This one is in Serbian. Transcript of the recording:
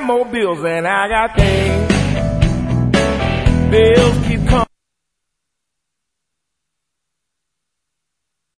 more bills than I got paid. Bills keep coming.